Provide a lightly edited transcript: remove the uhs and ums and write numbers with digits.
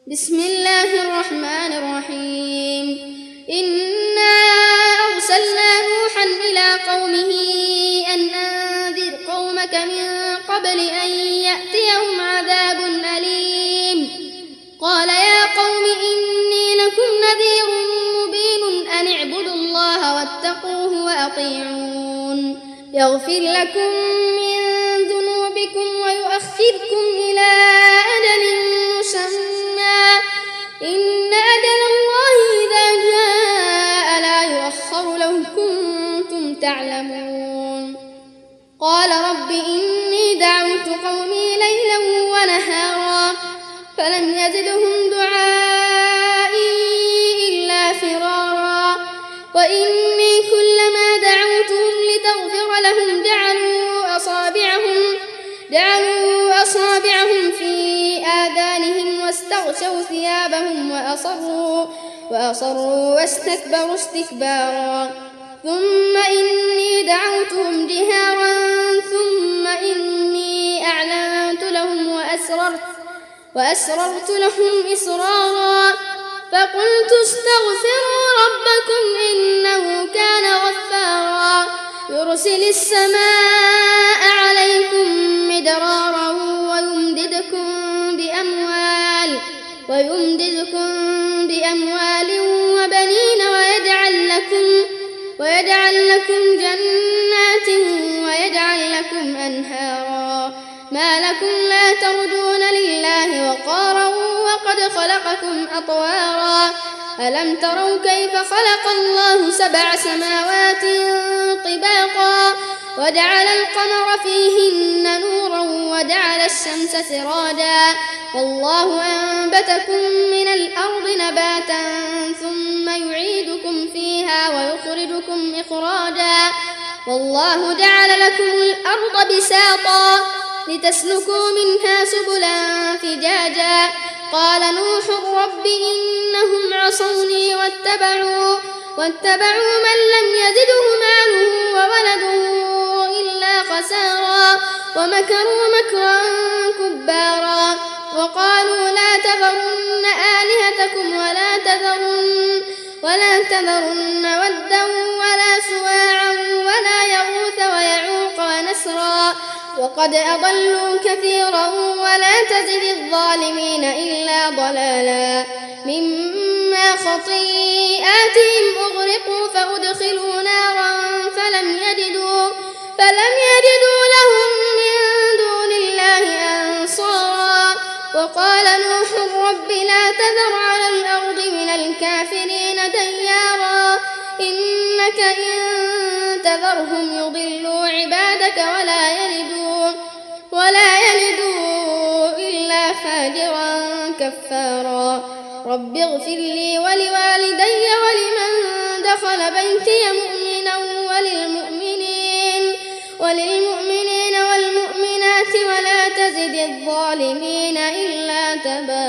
بسم الله الرحمن الرحيم إنا أرسلنا نوحا إلى قومه أن أنذر قومك من قبل أن يأتيهم عذاب أليم قال يا قوم إني لكم نذير مبين أن اعبدوا الله واتقوه وأطيعون يغفر لكم من ذنوبكم ويؤخركم إلى أجل مسمى إن أجل الله إذا جاء لا يؤخر لو كنتم تعلمون قال رب إني دعوت قومي ليلا ونهارا فلم يزدهم دعائي إلا فرارا وإني كلما دعوتهم لتغفر لهم جعلوا أصابعهم في آذانهم واستغشوا ثيابهم وأصروا واستكبروا استكبارا ثم إني دعوتهم جهارا ثم إني أعلنت لهم وأسررت لهم إسرارا فقلت استغفروا ربكم إنه كان غفارا يرسل السماء عليكم مدرارا ويمددكم بأموال وبنين ويجعل لكم جنات ويجعل لكم أنهارا ما لكم لا ترجون لله وقارا وقد خلقكم أطوارا ألم تروا كيف خلق الله 7 سماوات طباقا وجعل القمر فيهن نورا وجعل الشمس سراجا والله أنبتكم من الأرض نباتا ثم يعيدكم فيها ويخرجكم إخراجا والله جعل لكم الأرض بساطا لتسلكوا منها سبلا فجاجا قال نوح رب إنهم عصوني واتبعوا من لم يزده ماله وولده إلا خسارا ومكروا مكرا كبارا وقالوا لا تذرن آلهتكم ولا تذرن ودا ولا سواعا ولا يغوث ويعوق ونسرا وقد أضلوا كثيرا ولا تزد الظالمين إلا ضلالا مما خطيئاتهم أغرقوا فأدخلوا نارا فلم يجدوا لهم من دون الله أنصارا وقال نوح رب لا تذر على الأرض من الكافرين ديارا إنك إن تذرهم يضلوا عبادك ولا يلدوا إلا فاجرا كفارا رب اغفر لي ولوالدي ولمن دخل بيتي مؤمنا وللمؤمنين والمؤمنات ولا تزد الظالمين إلا تبارا.